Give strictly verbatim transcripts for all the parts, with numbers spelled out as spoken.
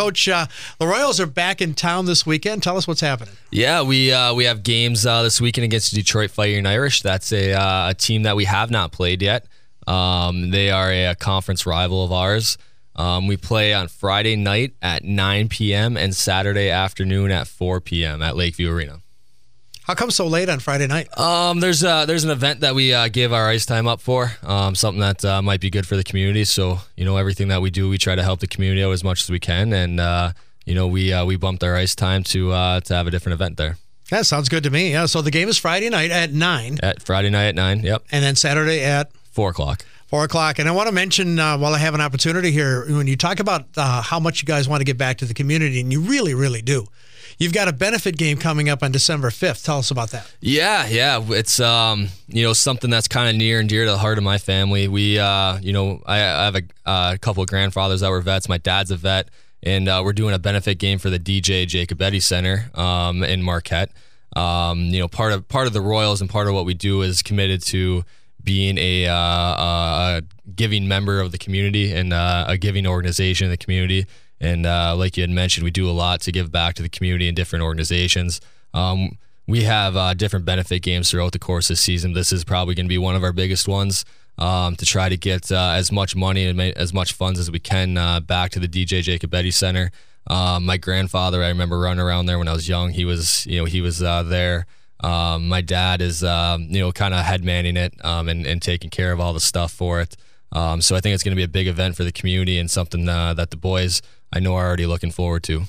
Coach, uh, the Royals are back in town this weekend. Tell us what's happening. Yeah, we uh, we have games uh, this weekend against the Detroit Fighting Irish. That's a, uh, a team that we have not played yet. Um, they are a, a conference rival of ours. Um, we play on Friday night at nine p.m. and Saturday afternoon at four p.m. at Lakeview Arena. How come so late on Friday night? Um, there's uh, there's an event that we uh, give our ice time up for, um, something that uh, might be good for the community. So, you know, everything that we do, we try to help the community out as much as we can. And, uh, you know, we uh, we bumped our ice time to uh, to have a different event there. That sounds good to me. Yeah. So the game is Friday night at nine. At Friday night at nine, yep. And then Saturday at? four o'clock. Four o'clock. And I want to mention, uh, while I have an opportunity here, when you talk about uh, how much you guys want to get back to the community, and you really, really do, you've got a benefit game coming up on December fifth. Tell us about that. Yeah, yeah. It's, um, you know, something that's kind of near and dear to the heart of my family. We, uh, you know, I, I have a, uh, a couple of grandfathers that were vets. My dad's a vet, and uh, we're doing a benefit game for the D J Jacobetti Center um, in Marquette. Um, you know, part of part of the Royals and part of what we do is committed to being a, uh, a giving member of the community and uh, a giving organization in the community. And uh, like you had mentioned, we do a lot to give back to the community and different organizations. Um, we have uh, different benefit games throughout the course of the season. This is probably going to be one of our biggest ones, um, to try to get uh, as much money and as much funds as we can uh, back to the D J Jacobetti Center. Um, my grandfather, I remember running around there when I was young. He was, you know, he was uh, there. Um, my dad is, um, you know, kind of head manning it um, and, and taking care of all the stuff for it. Um, so I think it's going to be a big event for the community and something uh, that the boys, I know, are already looking forward to.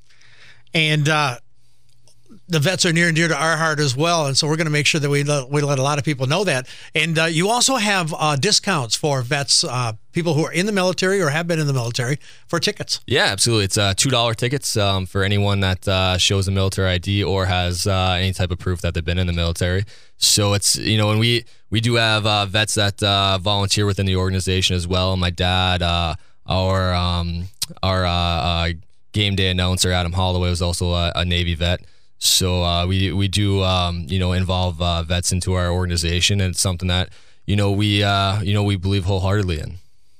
And uh, the vets are near and dear to our heart as well, and so we're going to make sure that we let, we let a lot of people know that. And uh, you also have uh, discounts for vets, uh, people who are in the military or have been in the military, for tickets. Yeah, absolutely. It's uh, two dollars tickets um, for anyone that uh, shows a military I D or has uh, any type of proof that they've been in the military. So it's, you know, and we, we do have uh, vets that uh, volunteer within the organization as well. My dad, uh, our um, our uh, uh, game day announcer, Adam Holloway, was also a, a Navy vet. So uh, we we do um, you know involve uh, vets into our organization, and it's something that you know we uh, you know we believe wholeheartedly in.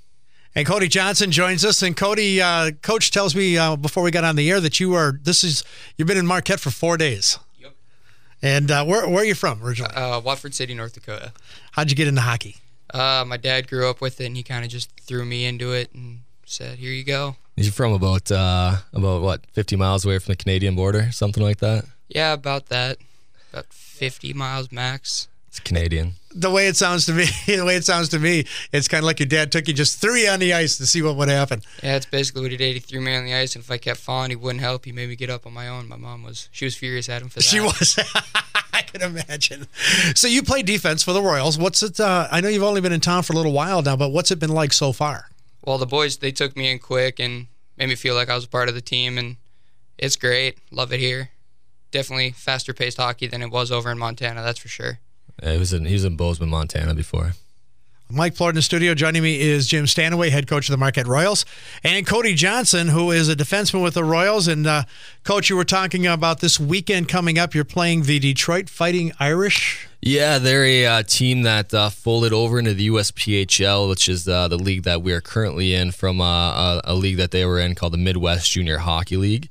And Cody Johnson joins us. And Cody, uh, Coach tells me uh, before we got on the air that you are this is you've been in Marquette for four days. Yep. And uh, where where are you from originally? Uh, Watford City, North Dakota. How'd you get into hockey? Uh, my dad grew up with it, and he kind of just threw me into it and said, "Here you go." You're from about uh, about what fifty miles away from the Canadian border, something like that. Yeah, about that. About fifty miles max. It's Canadian. The way it sounds to me, the way it sounds to me, it's kind of like your dad took you, just threw you on the ice to see what would happen. Yeah, that's basically what he did. He threw me on the ice, and if I kept falling, he wouldn't help. He made me get up on my own. My mom was, she was furious at him for that. She was. I can imagine. So you play defense for the Royals. What's it? Uh, I know you've only been in town for a little while now, but what's it been like so far? Well, the boys, they took me in quick and made me feel like I was a part of the team, and it's great. Love it here. Definitely faster-paced hockey than it was over in Montana, that's for sure. Yeah, he was in he was in Bozeman, Montana before. Mike Plord in the studio. Joining me is Jim Stanaway, head coach of the Marquette Royals, and Cody Johnson, who is a defenseman with the Royals. And, uh, Coach, you were talking about this weekend coming up. You're playing the Detroit Fighting Irish. Yeah, they're a uh, team that uh, folded over into the U S P H L, which is uh, the league that we are currently in, from uh, a, a league that they were in called the Midwest Junior Hockey League.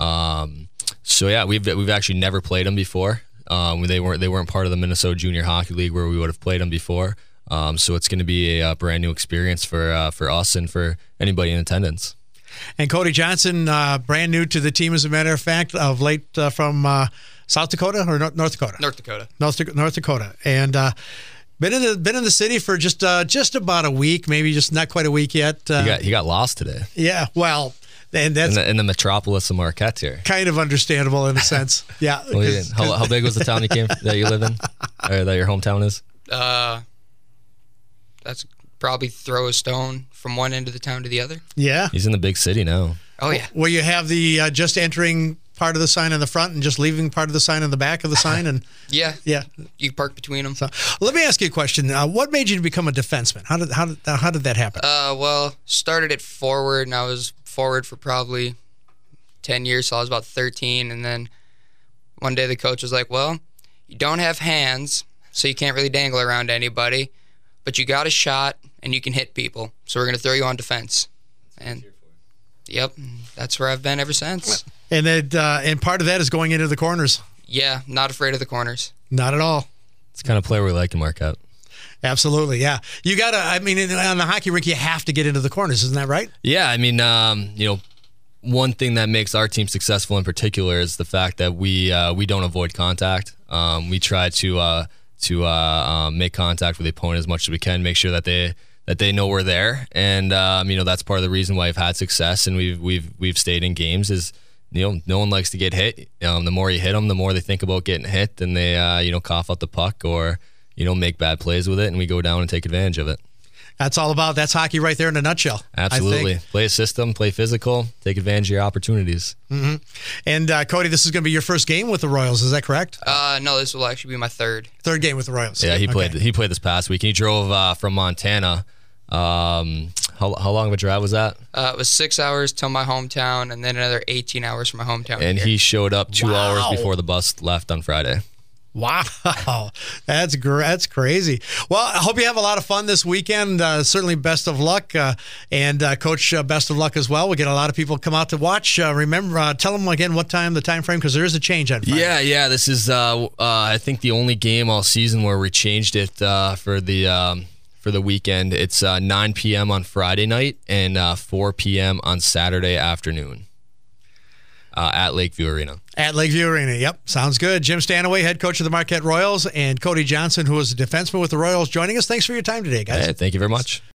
Um, so yeah, we've we've actually never played them before. Um, they weren't they weren't part of the Minnesota Junior Hockey League where we would have played them before. Um, so it's going to be a, a brand new experience for uh, for us and for anybody in attendance. And Cody Johnson, uh, brand new to the team, as a matter of fact, of late uh, from uh, South Dakota or North Dakota? North Dakota. North, North Dakota. And uh, been in the been in the city for just uh, just about a week, maybe just not quite a week yet. Uh, he got he got lost today. Yeah, well, and that's in the, in the metropolis of Marquette here. Kind of understandable in a sense. Yeah. Well, you how, how big was the town you came that you live in, or that your hometown is? Uh, that's probably throw a stone from one end of the town to the other. Yeah. He's in the big city now. Oh yeah. Where you have the uh, just entering part of the sign on the front and just leaving part of the sign on the back of the sign, and yeah, yeah, you park between them. So, let me ask you a question. Uh, what made you become a defenseman? How did how did how did that happen? Uh, well, started at forward, and I was forward for probably ten years, so I was about thirteen, and then one day the coach was like, "Well, you don't have hands, so you can't really dangle around anybody, but you got a shot and you can hit people, so we're gonna throw you on defense." And Yep, that's where I've been ever since. And that, uh, and part of that is going into the corners. Yeah, not afraid of the corners. Not at all. It's the kind of player we like in Marquette. Absolutely, yeah. You got to, I mean, on the hockey rink, you have to get into the corners. Isn't that right? Yeah, I mean, um, you know, one thing that makes our team successful in particular is the fact that we uh, we don't avoid contact. Um, we try to uh, to uh, um, make contact with the opponent as much as we can, make sure that they that they know we're there, and um, you know that's part of the reason why we've had success and we've we've we've stayed in games. Is you know no one likes to get hit. Um, the more you hit them, the more they think about getting hit, and they uh, you know cough out the puck or you know make bad plays with it, and we go down and take advantage of it. That's all about, that's hockey right there in a nutshell. Absolutely. Play a system, play physical, take advantage of your opportunities. Mm-hmm. And uh, Cody, this is going to be your first game with the Royals, is that correct? Uh, no, this will actually be my third. Third game with the Royals. Yeah, he Okay. played He played this past week. He drove uh, from Montana. Um, how, how long of a drive was that? Uh, it was six hours till my hometown, and then another eighteen hours from my hometown. And here. he showed up two Wow. hours before the bus left on Friday. Wow, that's gr- that's crazy. Well, I hope you have a lot of fun this weekend. Uh, certainly, best of luck, uh, and uh, Coach, uh, best of luck as well. We get a lot of people come out to watch. Uh, remember, uh, tell them again what time, the time frame, because there is a change on Friday. Yeah, yeah. This is, uh, uh, I think, the only game all season where we changed it uh, for the um, for the weekend. It's uh, nine p.m. on Friday night and uh, four p.m. on Saturday afternoon. Uh, at Lakeview Arena. At Lakeview Arena. Yep, sounds good. Jim Stanaway, head coach of the Marquette Royals, and Cody Johnson, who is a defenseman with the Royals, joining us. Thanks for your time today, guys. Hey, thank you very much.